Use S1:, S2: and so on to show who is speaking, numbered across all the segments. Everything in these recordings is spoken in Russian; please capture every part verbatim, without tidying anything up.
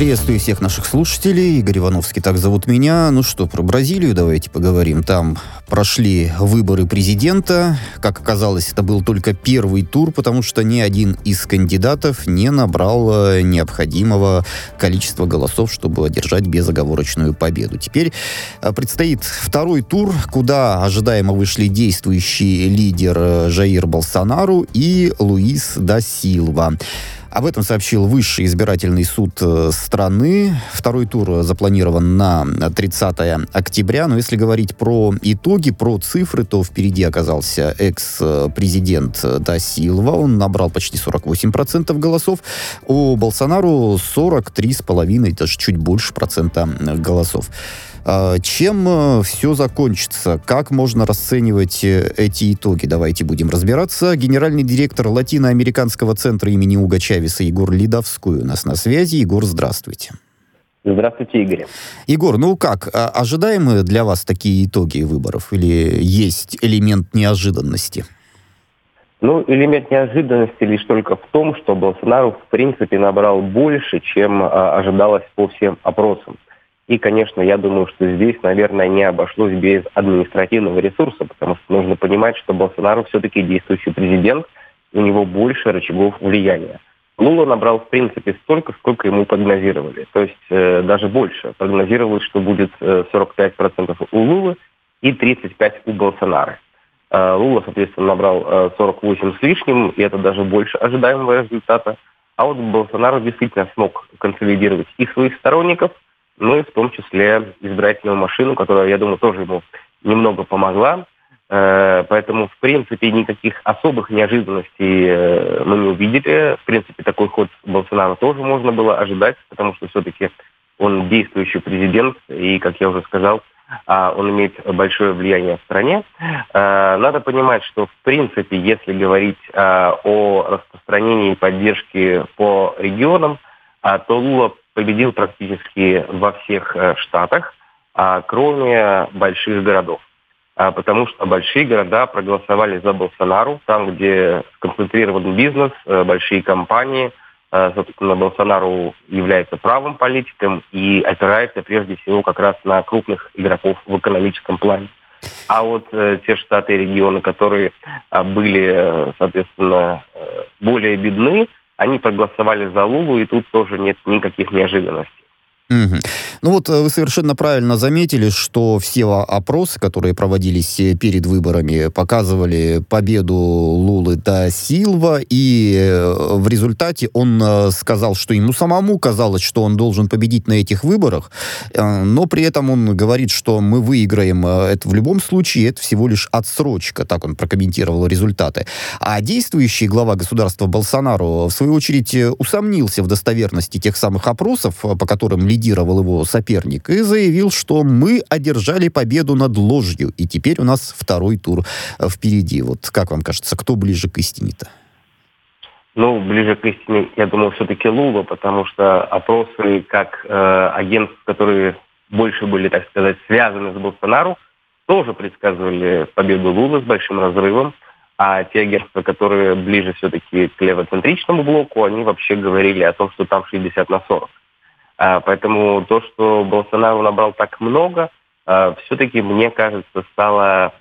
S1: Приветствую всех наших слушателей. Игорь Ивановский, так зовут меня. Ну что, про Бразилию давайте поговорим. Там прошли выборы президента. Как оказалось, это был только первый тур, потому что ни один из кандидатов не набрал необходимого количества голосов, чтобы одержать безоговорочную победу. Теперь предстоит второй тур, куда ожидаемо вышли действующий лидер Жаир Болсонару и Луис да Силва. Об этом сообщил Высший избирательный суд страны. Второй тур запланирован на тридцатое октября. Но если говорить про итоги, про цифры, то впереди оказался экс-президент да Силва. Он набрал почти сорок восемь процентов голосов. У Болсонару сорок три с половиной, даже чуть больше процента голосов. Чем все закончится? Как можно расценивать эти итоги? Давайте будем разбираться. Генеральный директор Латиноамериканского центра имени Уго Чавеса Егор Ледовской у нас на связи. Егор, здравствуйте.
S2: Здравствуйте, Игорь.
S1: Егор, ну как, ожидаемы для вас такие итоги выборов? Или есть элемент неожиданности?
S2: Ну, элемент неожиданности лишь только в том, что Болсонару, в принципе, набрал больше, чем а, ожидалось по всем опросам. И, конечно, я думаю, что здесь, наверное, не обошлось без административного ресурса, потому что нужно понимать, что Болсонару все-таки действующий президент, у него больше рычагов влияния. Лула набрал, в принципе, столько, сколько ему прогнозировали. То есть э, даже больше. Прогнозировалось, что будет э, сорок пять процентов у Лулы и тридцать пять процентов у Болсонара. Э, Лула, соответственно, набрал э, сорок восемь с лишним, и это даже больше ожидаемого результата. А вот Болсонару действительно смог консолидировать и своих сторонников, ну и в том числе избирательную машину, которая, я думаю, тоже ему немного помогла. Поэтому, в принципе, никаких особых неожиданностей мы не увидели. В принципе, такой ход Болсонaro тоже можно было ожидать, потому что все-таки он действующий президент, и, как я уже сказал, он имеет большое влияние в стране. Надо понимать, что, в принципе, если говорить о распространении поддержки по регионам, то Лула победил практически во всех э, штатах, а, кроме больших городов. А, потому что большие города проголосовали за Болсонару, там, где сконцентрирован бизнес, э, большие компании. Э, собственно, Болсонару является правым политиком и опирается прежде всего как раз на крупных игроков в экономическом плане. А вот э, те штаты и регионы, которые э, были, э, соответственно, э, более бедны, они проголосовали за Лулу, и тут тоже нет никаких неожиданностей.
S1: Угу. Ну вот вы совершенно правильно заметили, что все опросы, которые проводились перед выборами, показывали победу Лулы да Силва, и в результате он сказал, что ему самому казалось, что он должен победить на этих выборах, но при этом он говорит, что мы выиграем это в любом случае, это всего лишь отсрочка, так он прокомментировал результаты. А действующий глава государства Болсонару, в свою очередь, усомнился в достоверности тех самых опросов, по которым лидировал его соперник, и заявил, что мы одержали победу над ложью, и теперь у нас второй тур впереди. Вот как вам кажется, кто ближе к истине-то?
S2: Ну, ближе к истине, я думаю, все-таки Лула, потому что опросы как э, агентств, которые больше были, так сказать, связаны с Болсонару, тоже предсказывали победу Лулы с большим разрывом, а те агентства, которые ближе все-таки к левоцентричному блоку, они вообще говорили о том, что там шестьдесят на сорок. Поэтому то, что Болсонару набрал так много, все-таки, мне кажется, стало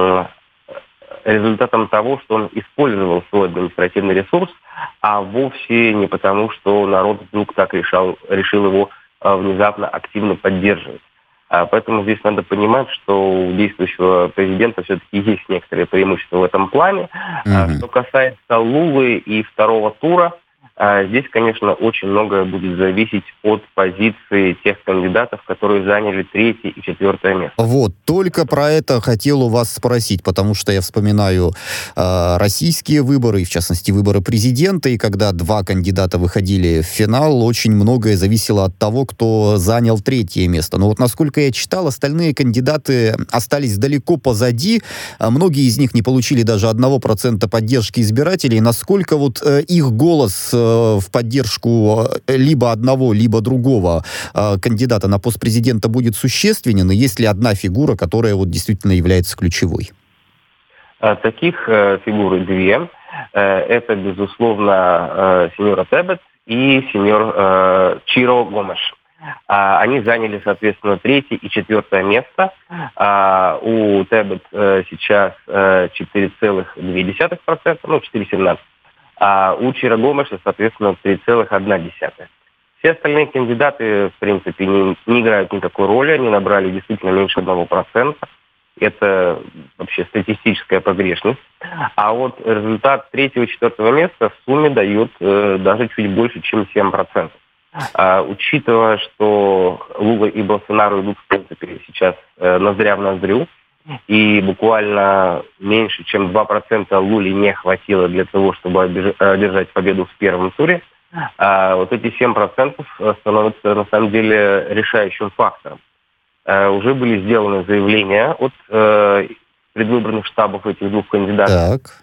S2: результатом того, что он использовал свой административный ресурс, а вовсе не потому, что народ вдруг так решал, решил его внезапно активно поддерживать. Поэтому здесь надо понимать, что у действующего президента все-таки есть некоторые преимущества в этом плане. Mm-hmm. Что касается Лулы и второго тура, здесь, конечно, очень многое будет зависеть от позиции тех кандидатов, которые заняли третье и четвертое место.
S1: Вот, только про это хотел у вас спросить, потому что я вспоминаю э, российские выборы, в частности, выборы президента, и когда два кандидата выходили в финал, очень многое зависело от того, кто занял третье место. Но вот, насколько я читал, остальные кандидаты остались далеко позади, многие из них не получили даже одного процента поддержки избирателей. Насколько вот э, их голос э, в поддержку либо одного, либо другого э, кандидата на пост президента будет существенен, и есть ли одна фигура, которая вот действительно является ключевой?
S2: Таких э, фигур две. Э, это, безусловно, э, сеньора Тебет и сеньор э, Чиро Гомеш. А, они заняли, соответственно, третье и четвертое место. А, у Тебет э, сейчас э, четыре целых две десятых процента, ну, четыре целых семнадцать процента. А у Чиро Гомеша, соответственно, три целых одна десятая. Все остальные кандидаты, в принципе, не, не играют никакой роли. Они набрали действительно меньше одного процента. Это вообще статистическая погрешность. А вот результат третьего и четвертого места в сумме дает э, даже чуть больше, чем семь процентов. А, учитывая, что Лула и Болсонару идут, в принципе, сейчас э, ноздря в ноздрю, и буквально меньше, чем два процента Луле не хватило для того, чтобы одержать победу в первом туре, а вот эти семь процентов становятся, на самом деле, решающим фактором. А, уже были сделаны заявления от э, предвыборных штабов этих двух кандидатов.
S1: Так.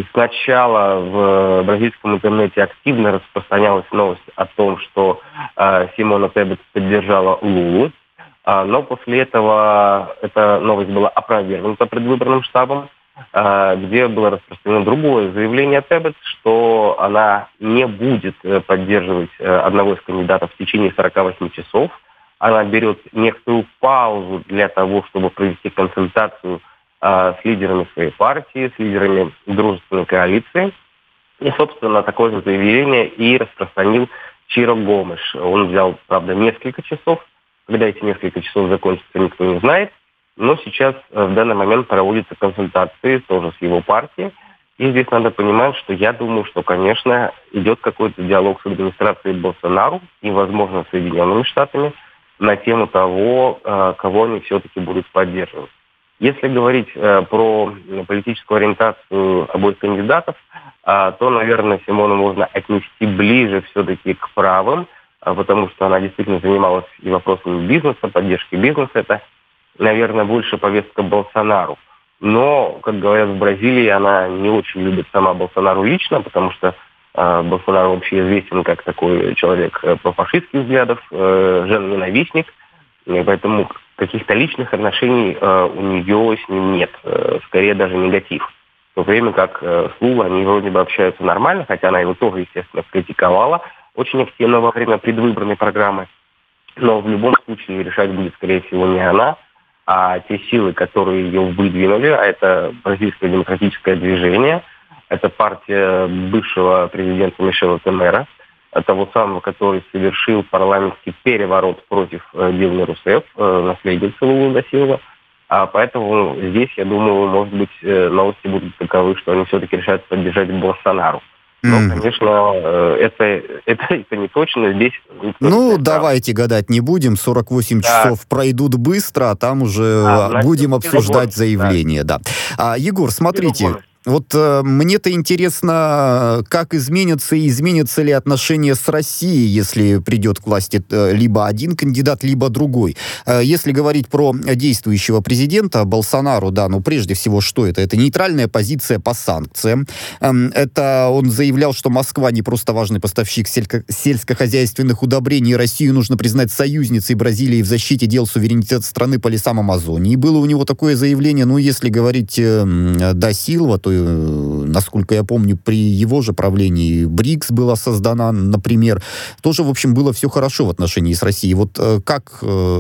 S2: Сначала в бразильском интернете активно распространялась новость о том, что э, Симона Тебет поддержала Лулу, э, но после этого эта новость была опровергнута предвыборным штабом, э, где было распространено другое заявление Тебет, что она не будет поддерживать э, одного из кандидатов в течение сорока восьми часов. Она берет некоторую паузу для того, чтобы провести консультацию с лидерами своей партии, с лидерами дружественной коалиции. И, собственно, такое же заявление и распространил Чиро Гомеш. Он взял, правда, несколько часов. Когда эти несколько часов закончатся, никто не знает. Но сейчас в данный момент проводятся консультации тоже с его партией. И здесь надо понимать, что я думаю, что, конечно, идет какой-то диалог с администрацией Болсонару и, возможно, с Соединенными Штатами на тему того, кого они все-таки будут поддерживать. Если говорить э, про политическую ориентацию обоих кандидатов, э, то, наверное, Симону можно отнести ближе все-таки к правым, э, потому что она действительно занималась и вопросами бизнеса, поддержки бизнеса. Это, наверное, больше повестка Болсонару. Но, как говорят в Бразилии, она не очень любит сама Болсонару лично, потому что э, Болсонару вообще известен как такой человек э, профашистских взглядов, э, жен-ненавистник, и поэтому каких-то личных отношений э, у нее с ним нет, э, скорее даже негатив. В то время как э, с Лулой они вроде бы общаются нормально, хотя она его тоже, естественно, критиковала очень активно во время предвыборной программы. Но в любом случае решать будет, скорее всего, не она, а те силы, которые ее выдвинули, а это бразильское демократическое движение, это партия бывшего президента Мишела Темера, того самого, который совершил парламентский переворот против э, Дилмы Русефф, э, наследницы Лулы да Силва. А поэтому здесь, я думаю, может быть, э, новости будут таковы, что они все-таки решают поддержать Болсонару. Но, mm. конечно, э, это, это, это не точно. Здесь
S1: ну, давайте прав. гадать не будем. сорок восемь да. часов пройдут быстро, а там уже а, будем обсуждать заявление. Да. Да. А, Егор, смотрите... Вот э, мне-то интересно, как изменятся и изменятся ли отношения с Россией, если придет к власти э, либо один кандидат, либо другой. Э, если говорить про действующего президента Болсонару, да, ну прежде всего, что это? Это нейтральная позиция по санкциям. Э, это он заявлял, что Москва не просто важный поставщик сельско- сельскохозяйственных удобрений, Россию нужно признать союзницей Бразилии в защите дел суверенитета страны по лесам Амазонии. И было у него такое заявление, ну если говорить э, да Силва, то насколько я помню, при его же правлении БРИКС была создана, например. Тоже, в общем, было все хорошо в отношении с Россией. Вот как,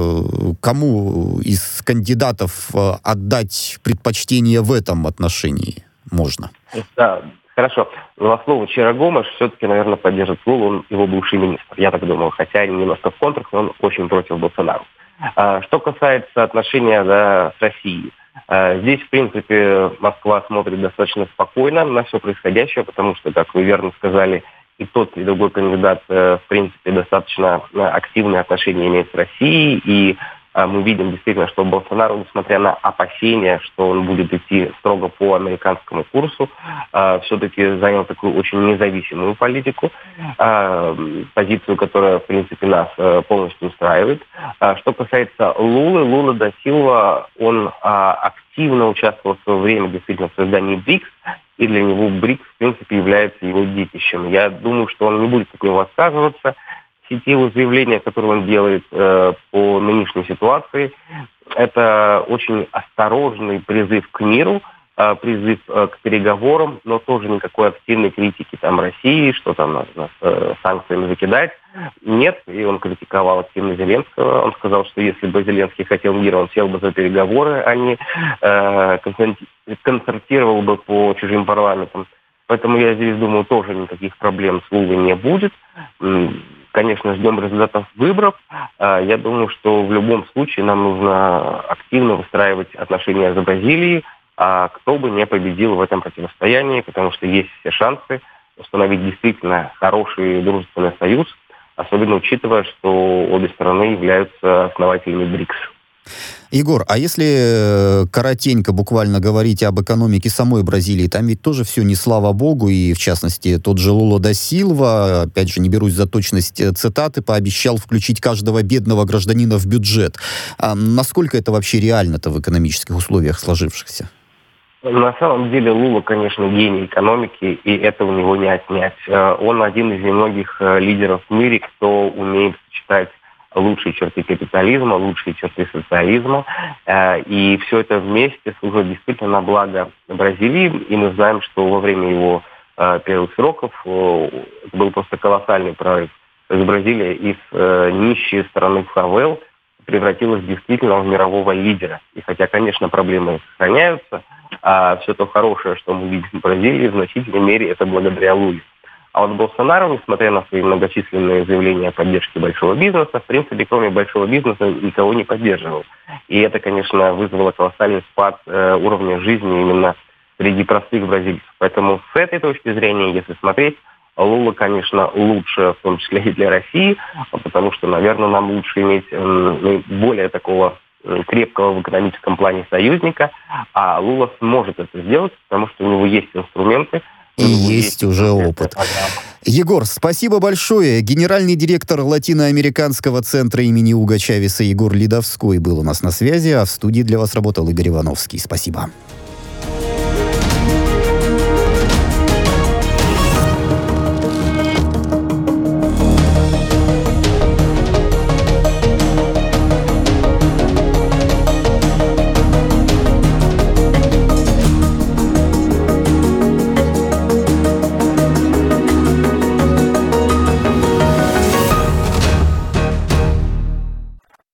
S1: кому из кандидатов отдать предпочтение в этом отношении можно?
S2: Да, хорошо. Но слово Чиро Гомеш все-таки, наверное, поддержит Лулу, он его бывший министр, я так думаю, хотя немножко в контрах, но он очень против Болсонару. Что касается отношения да, с Россией, здесь, в принципе, Москва смотрит достаточно спокойно на все происходящее, потому что, как вы верно сказали, и тот, и другой кандидат, в принципе, достаточно активные отношения имеет с Россией, и мы видим действительно, что Болсонару, несмотря на опасения, что он будет идти строго по американскому курсу, все-таки занял такую очень независимую политику, позицию, которая, в принципе, нас полностью устраивает. Что касается Лулы, Лула да Силва, он активно участвовал в свое время действительно в создании БРИКС, и для него БРИКС, в принципе, является его детищем. Я думаю, что он не будет от него отказываться. Все те его заявления, которые он делает э, по нынешней ситуации, это очень осторожный призыв к миру, э, призыв э, к переговорам, но тоже никакой активной критики там России, что там нас, нас э, санкциями закидать. Нет, и он критиковал активно Зеленского. Он сказал, что если бы Зеленский хотел мира, он сел бы за переговоры, а не э, концертировал бы по чужим парламентам. Поэтому я здесь думаю, тоже никаких проблем с Лулой не будет. Конечно, ждем результатов выборов. Я думаю, что в любом случае нам нужно активно выстраивать отношения с Бразилией, а кто бы не победил в этом противостоянии, потому что есть все шансы установить действительно хороший дружественный союз, особенно учитывая, что обе страны являются основателями БРИКС.
S1: Егор, а если коротенько буквально говорить об экономике самой Бразилии, там ведь тоже все не слава богу, и в частности тот же Лула да Силва, опять же не берусь за точность цитаты, пообещал включить каждого бедного гражданина в бюджет. А насколько это вообще реально-то в экономических условиях сложившихся?
S2: На самом деле Лула, конечно, гений экономики, и это у него не отнять. Он один из немногих лидеров в мире, кто умеет сочетать лучшие черты капитализма, лучшие черты социализма. И все это вместе служит действительно на благо Бразилии. И мы знаем, что во время его первых сроков был просто колоссальный прорыв. То есть Бразилия из нищей страны фавел превратилась действительно в мирового лидера. И хотя, конечно, проблемы сохраняются, а все то хорошее, что мы видим в Бразилии, в значительной мере это благодаря Луле. А вот Болсонaro, несмотря на свои многочисленные заявления о поддержке большого бизнеса, в принципе, кроме большого бизнеса, никого не поддерживал. И это, конечно, вызвало колоссальный спад э, уровня жизни именно среди простых бразильцев. Поэтому с этой точки зрения, если смотреть, Лула, конечно, лучше, в том числе и для России, потому что, наверное, нам лучше иметь э, более такого крепкого в экономическом плане союзника, а Лула сможет это сделать, потому что у него есть инструменты,
S1: и есть уже опыт. Егор, спасибо большое. Генеральный директор Латиноамериканского центра имени Уго Чавеса Егор Ледовской был у нас на связи, а в студии для вас работал Игорь Ивановский. Спасибо.